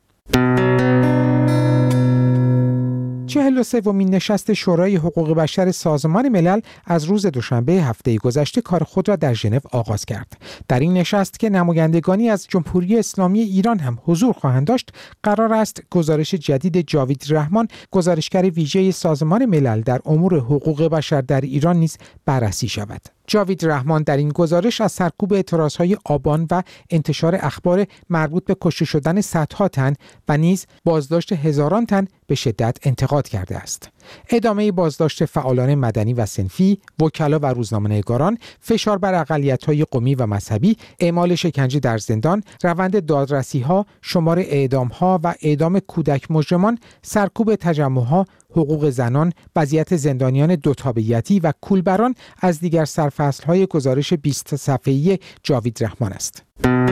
چهل و سومین نشست شورای حقوق بشر سازمان ملل از روز دوشنبه هفته گذشته کار خود را در ژنو آغاز کرد. در این نشست که نمایندگانی از جمهوری اسلامی ایران هم حضور خواهند داشت، قرار است گزارش جدید جاوید رحمان، گزارشگر ویژه سازمان ملل در امور حقوق بشر در ایران نیز بررسی شود. جاوید رحمان در این گزارش از سرکوب اعتراضهای آبان و انتشار اخبار مربوط به کشته شدن صدها تن و نیز بازداشت هزاران تن به شدت انتقاد کرده است. ادامه بازداشت فعالان مدنی و صنفی، وکلا و روزنامه‌نگاران، فشار بر اقلیت‌های قومی و مذهبی، اعمال شکنجه در زندان، روند دادرسی‌ها، شمار اعدام‌ها و اعدام کودک مجرمان، سرکوب تجمع‌ها، حقوق زنان، وضعیت زندانیان دوتابعیتی و کولبران از دیگر سرفصل‌های گزارش بیست صفحه‌ای جاوید رحمان است.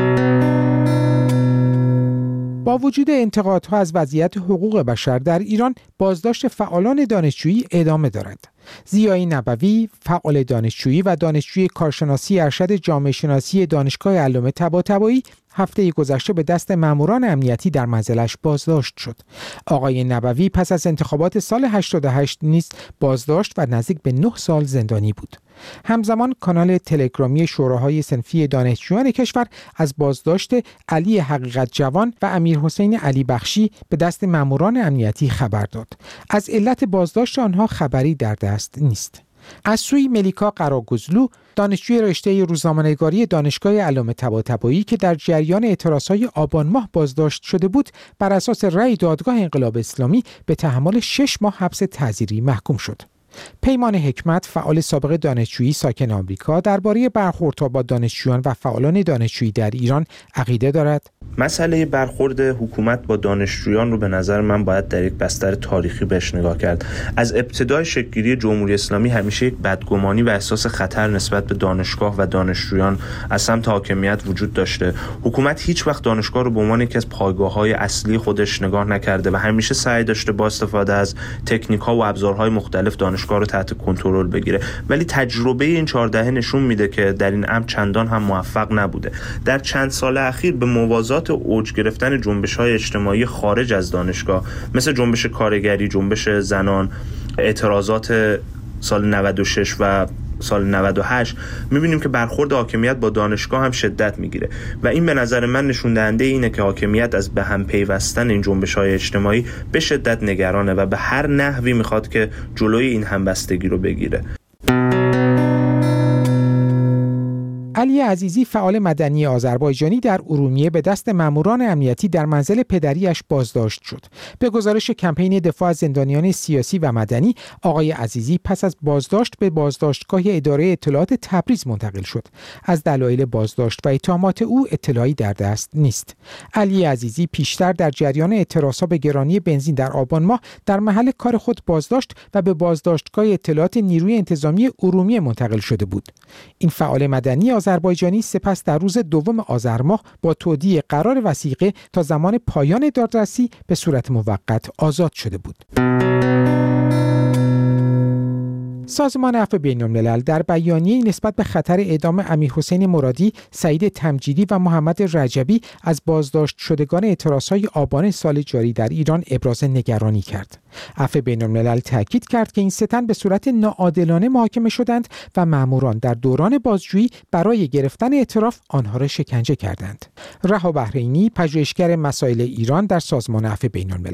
با وجود انتقادها از وضعیت حقوق بشر در ایران، بازداشت فعالان دانشجویی ادامه دارد. ضیای نبوی، فعال دانشجویی و دانشجوی کارشناسی ارشد جامعه شناسی دانشگاه علامه طباطبایی هفته گذشته به دست ماموران امنیتی در منزلش بازداشت شد. آقای نبوی پس از انتخابات سال هشتاد و هشت نیز بازداشت و نزدیک به نه سال زندانی بود. همزمان کانال تلگرامی شوراهای صنفی دانشجویان کشور از بازداشت علی حقیقت جوان و امیر حسین علی بخشی به دست ماموران امنیتی خبر داد. از علت بازداشت آنها خبری در دست نیست. از سوی ملیکا قراگزلو، دانشجوی رشته روزنامه‌نگاری دانشگاه علامه طباطبایی که در جریان اعتراضهای آبان ماه بازداشت شده بود، بر اساس رأی دادگاه انقلاب اسلامی به تحمل شش ماه حبس تعزیری محکوم شد. پیمان حکمت، فعال سابق دانشجویی ساکن آمریکا، درباره برخوردها با دانشجویان و فعالان دانشجویی در ایران عقیده دارد. مسئله برخورد حکومت با دانشجویان رو به نظر من باید در یک بستر تاریخی بهش نگاه کرد. از ابتدای شکل‌گیری جمهوری اسلامی همیشه یک بدگمانی و احساس خطر نسبت به دانشگاه و دانشجویان از سمت حاکمیت وجود داشته. حکومت هیچ وقت دانشگاه رو به عنوان یکی از پایگاه‌های اصلی خودش نگاه نکرده و همیشه سعی داشته با استفاده از تکنیک‌ها و ابزارهای مختلف دانشگاه رو تحت کنترل بگیره. ولی تجربه این چهار دهه نشون میده که در این امر چندان هم موفق نبوده. در چند سال اخیر به موازات اوج گرفتن جنبش‌های اجتماعی خارج از دانشگاه مثل جنبش کارگری، جنبش زنان، اعتراضات سال نود و شش و سال نود و هشت می‌بینیم که برخورد حاکمیت با دانشگاه هم شدت میگیره و این به نظر من نشون دهنده اینه که حاکمیت از به هم پیوستن این جنبش‌های اجتماعی به شدت نگرانه و به هر نحوی میخواد که جلوی این همبستگی رو بگیره. علی عزیزی، فعال مدنی آذربایجانی، در ارومیه به دست ماموران امنیتی در منزل پدریش بازداشت شد. به گزارش کمپین دفاع از زندانیان سیاسی و مدنی، آقای عزیزی پس از بازداشت به بازداشتگاه اداره اطلاعات تبریز منتقل شد. از دلایل بازداشت و اتهامات او اطلاعی در دست نیست. علی عزیزی پیشتر در جریان اعتراضها به گرانی بنزین در آبان ماه در محل کار خود بازداشت و به بازداشتگاه اطلاعات نیروی انتظامی ارومیه منتقل شده بود. این فعال مدنی آذربایجانی سپس در روز دوم آذر ماه با تودیع قرار وثیقه تا زمان پایان دادرسی به صورت موقت آزاد شده بود. سازمان عفو بین‌الملل در بیانیه‌ای نسبت به خطر اعدام امیرحسین مرادی، سعید تمجیدی و محمد رجبی از بازداشت شدگان اعتراضهای آبان سال جاری در ایران ابراز نگرانی کرد. عفو بین‌الملل تاکید کرد که این سه تن به صورت ناعادلانه محاکمه شدند و ماموران در دوران بازجویی برای گرفتن اعتراف آنها را شکنجه کردند. رها بحرینی، پژوهشگر مسائل ایران در سازمان عفو بین‌الملل: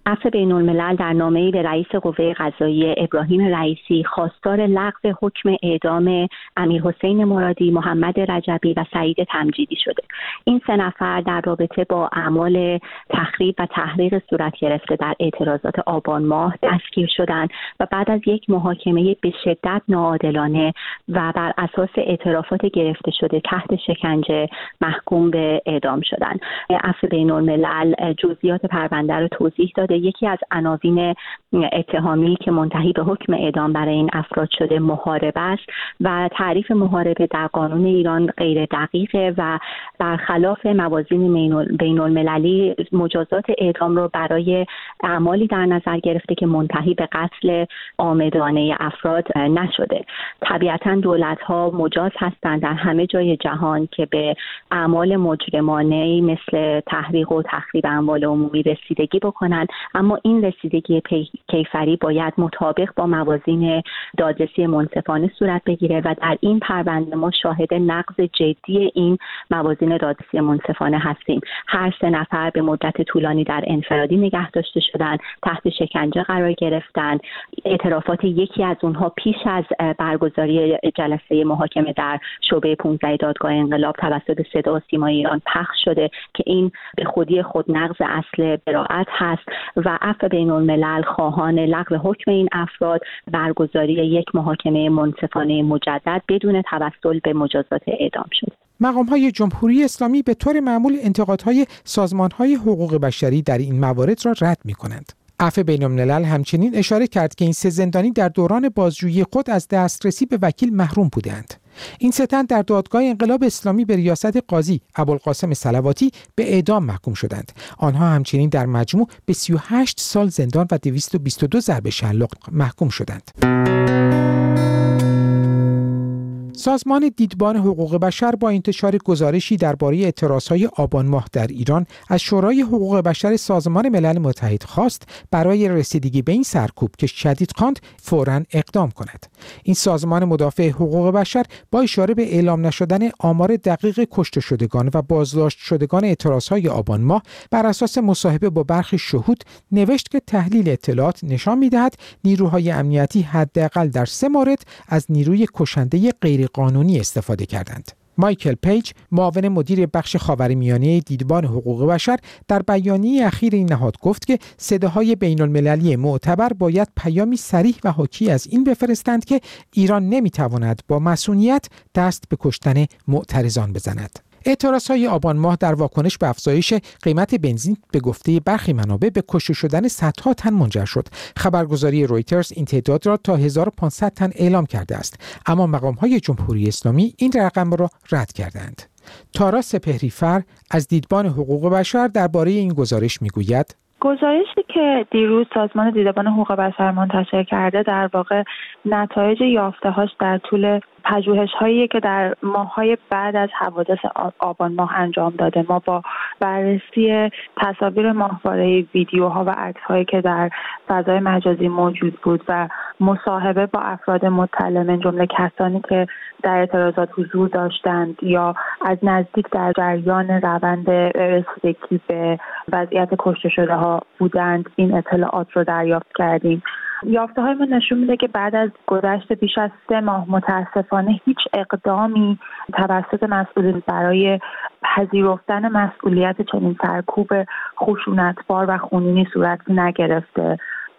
عفو بین الملل در نامه‌ای به رئیس قوه قضاییه ابراهیم رئیسی خواستار لغو حکم اعدام امیرحسین مرادی، محمد رجبی و سعید تمجیدی شده. این سه نفر در رابطه با اعمال تخریب و تحریق صورت گرفته در اعتراضات آبان ماه دستگیر شدند و بعد از یک محاکمه به شدت ناعادلانه و بر اساس اعترافات گرفته شده تحت شکنجه محکوم به اعدام شدند. عفو بین الملل جزئیات پرونده رو توضیح داده. یکی از عناوین اتهامی که منتهی به حکم اعدام برای این افراد شده محاربه است و تعریف محاربه در قانون ایران غیر دقیقه و برخلاف موازین بین المللی مجازات اعدام رو برای اعمالی در نظر گرفته که منتهی به قتل عامدانه افراد نشده. طبیعتاً دولت‌ها مجاز هستند در همه جای جهان که به اعمال مجرمانه مثل تحریق و تخریب اموال عمومی رسیدگی بکنند، اما این رسیدگی کیفری باید مطابق با موازین دادرسی منصفانه صورت بگیره و در این پرونده ما شاهد نقض جدی این موازین دادرسی منصفانه هستیم. هر سه نفر به مدت طولانی در انفرادی نگه داشته شدند، تحت شکنجه قرار گرفتند. اعترافات یکی از اونها پیش از برگزاری جلسه محاکمه در شعبه پانزده دادگاه انقلاب توسط صدا و سیمای ایران پخش شده که این به خودی خود نقض اصل براءت هست و عفو بین الملل خواهان لغو حکم این افراد برگزاری یک محاکمه منصفانه مجدد بدون توسل به مجازات اعدام شد. مقام‌های جمهوری اسلامی به طور معمول انتقادهای سازمان‌های حقوق بشری در این موارد را رد می‌کنند. عفو بین الملل همچنین اشاره کرد که این سه زندانی در دوران بازجویی خود از دسترسی به وکیل محروم بودند. این سه تن در دادگاه انقلاب اسلامی به ریاست قاضی ابوالقاسم صلواتی به اعدام محکوم شدند. آنها همچنین در مجموع به سی و هشت سال زندان و دویست و بیست و دو ضرب شلاق محکوم شدند. سازمان دیدبان حقوق بشر با انتشار گزارشی درباره اعتراضهای آبان ماه در ایران از شورای حقوق بشر سازمان ملل متحد خواست برای رسیدگی به این سرکوب که شدید خواند فوراً اقدام کند. این سازمان مدافع حقوق بشر با اشاره به اعلام نشدن آمار دقیق کشته شدگان و بازداشت شدگان اعتراضهای آبان ماه بر اساس مصاحبه با برخی شهود نوشت که تحلیل اطلاعات نشان می‌دهد نیروهای امنیتی حداقل در سه مورد از نیروی کشنده غیر قانونی استفاده کردند. مایکل پیج، معاون مدیر بخش خاورمیانه دیدبان حقوق بشر، در بیانیه اخیر این نهاد گفت که صداهای بین المللی معتبر باید پیامی صریح و حاکی از این بفرستند که ایران نمیتواند با مصونیت دست به کشتن معترضان بزند. اعتراضهای آبان ماه در واکنش به افزایش قیمت بنزین به گفته برخی منابع به کشته شدن صدها تن منجر شد. خبرگزاری رویترز این تعداد را تا هزار و پانصد تن اعلام کرده است، اما مقام‌های جمهوری اسلامی این رقم را رد کردند. تارا سپهری‌فر از دیدبان حقوق بشر درباره این گزارش میگوید: گزارشی که دیروز سازمان دیدبان حقوق بشر منتشر کرده در واقع نتایج یافته‌هاش در طول پژوهش‌هایی که در ماه‌های بعد از حوادث آبان ماه انجام داده. ما با بررسی تصاویر ماهواره ویدیوها و عکس‌هایی که در فضای مجازی موجود بود و مصاحبه با افراد مطلع من جمله کسانی که در اعتراضات حضور داشتند یا از نزدیک در جریان روند رسیدگی به وضعیت کشته شده ها بودند، این اطلاعات رو دریافت کردیم. یافته های ما نشون میده که بعد از گذشت بیش از سه ماه متاسفانه هیچ اقدامی توسط مسئولین برای پذیرفتن مسئولیت چنین سرکوب خشونتبار و خونینی صورت نگرفته.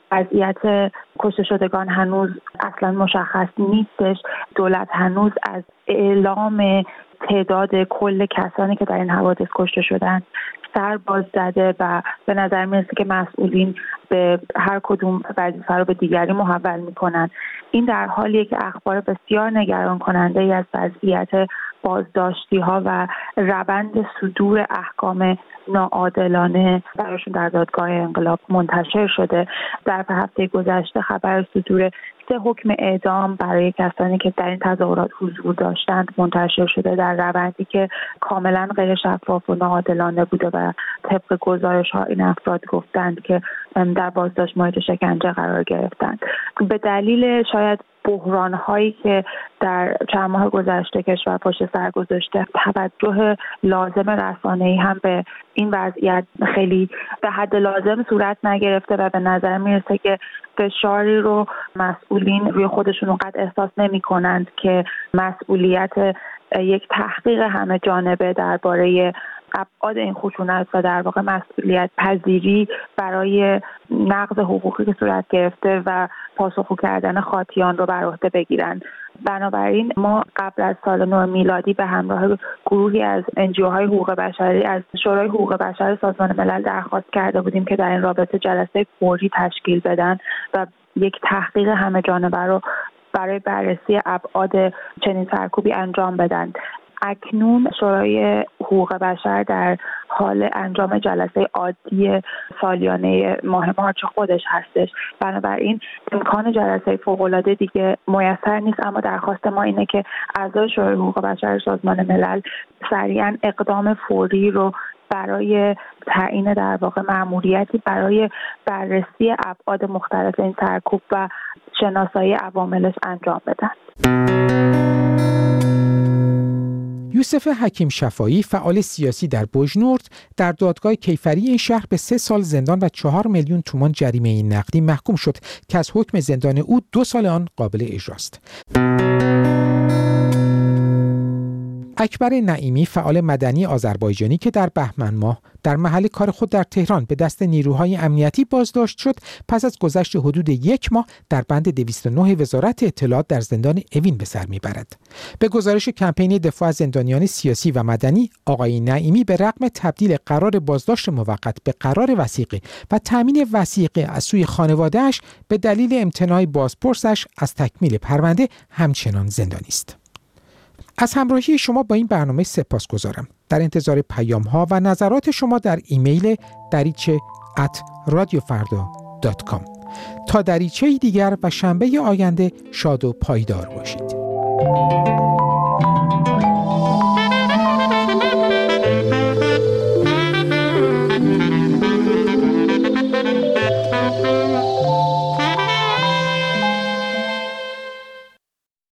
وضعیت کشته شدگان هنوز اصلا مشخص نیستش. دولت هنوز از اعلام تعداد کل کسانی که در این حوادث کشته شدند سر باز زده و به نظر میرسه که مسئولین به هر کدوم وظیفه رو به دیگری محول میکنن. این در حالیه که اخبار بسیار نگران کننده ای از وضعیت بازداشتی ها و روند صدور احکام ناعادلانه براشون در دادگاه انقلاب منتشر شده. در هفته گذشته خبر صدور سه حکم اعدام برای کسانی که در این تظاهرات حضور داشتند منتشر شده در روندی که کاملا غیر شفاف و ناعادلانه بوده و طبق گزارش ها این افراد گفتند که در بازداشت مورد شکنجه قرار گرفتند. به دلیل شاید بحران‌هایی که در چند ماه گذشته کشور پشت سر گذاشته توجه لازم رسانه‌ای هم به این وضعیت خیلی به حد لازم صورت نگرفته و به نظر میرسه که فشاری رو مسئولین روی خودشون اونقدر احساس نمی‌کنند که مسئولیت یک تحقیق همه جانبه درباره ابعاد این خشونت و در واقع مسئولیت پذیری برای نقض حقوقی که صورت گرفته و پاسخگو کردن خاطیان رو بر عهده بگیرن. بنابراین ما قبل از سال نو میلادی به همراه گروهی از انجیوهای حقوق بشری از شورای حقوق بشر سازمان ملل درخواست کرده بودیم که در این رابطه جلسه فوری تشکیل بدن و یک تحقیق همه جانبه رو برای بررسی ابعاد چنین سرکوبی انجام بدن. اکنون شورای حقوق بشر در حال انجام جلسه عادی سالیانه ماه مارچ خودش هستش، بنابراین امکان جلسه فوق‌العاده دیگه میسر نیست، اما درخواست ما اینه که اعضای شورای حقوق بشر سازمان ملل سریعا اقدام فوری رو برای تعیین در واقع مأموریتی برای بررسی ابعاد مختلف این سرکوب و شناسایی عواملش انجام بدن. یوسف حکیم شفایی فعال سیاسی در بوجنورد در دادگاه کیفری این شهر به سه سال زندان و چهار میلیون تومان جریمه نقدی محکوم شد که از حکم زندان او دو سال آن قابل اجراست. اکبر نعیمی فعال مدنی آذربایجانی که در بهمن ماه در محل کار خود در تهران به دست نیروهای امنیتی بازداشت شد، پس از گذشت حدود یک ماه در بند دویست و نه وزارت اطلاعات در زندان اوین به سر میبرد. به گزارش کمپین دفاع از زندانیان سیاسی و مدنی، آقای نعیمی به رغم تبدیل قرار بازداشت موقت به قرار وثیقه و تامین وثیقه از سوی خانواده‌اش به دلیل امتناع بازپرسش از تکمیل پرونده همچنان زندانی است. از همراهی شما با این برنامه سپاسگزارم. در انتظار پیام ها و نظرات شما در ایمیل دریچه ات رادیو فردا دات کام. تا دریچه دیگر و شنبه آینده شاد و پایدار باشید.